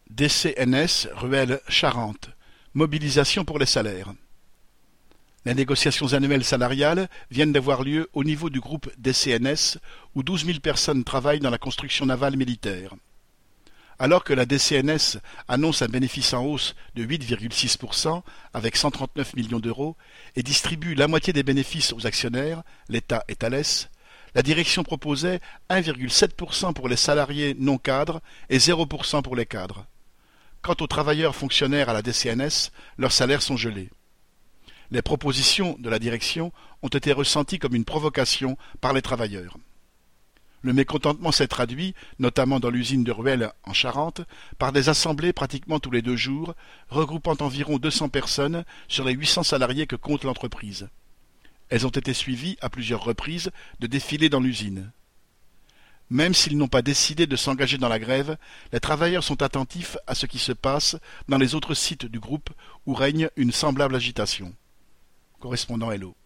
DCNS Ruelle Charente. Mobilisation pour les salaires. Les négociations annuelles salariales viennent d'avoir lieu au niveau du groupe DCNS où 12 000 personnes travaillent dans la construction navale militaire. Alors que la DCNS annonce un bénéfice en hausse de 8,6% avec 139 millions d'euros et distribue la moitié des bénéfices aux actionnaires, l'État et Thales, la direction proposait 1,7% pour les salariés non cadres et 0% pour les cadres. Quant aux travailleurs fonctionnaires à la DCNS, leurs salaires sont gelés. Les propositions de la direction ont été ressenties comme une provocation par les travailleurs. Le mécontentement s'est traduit, notamment dans l'usine de Ruelle en Charente, par des assemblées pratiquement tous les 2 jours, regroupant environ 200 personnes sur les 800 salariés que compte l'entreprise. Elles ont été suivies à plusieurs reprises de défilés dans l'usine. Même s'ils n'ont pas décidé de s'engager dans la grève, les travailleurs sont attentifs à ce qui se passe dans les autres sites du groupe où règne une semblable agitation. Correspondant Hello.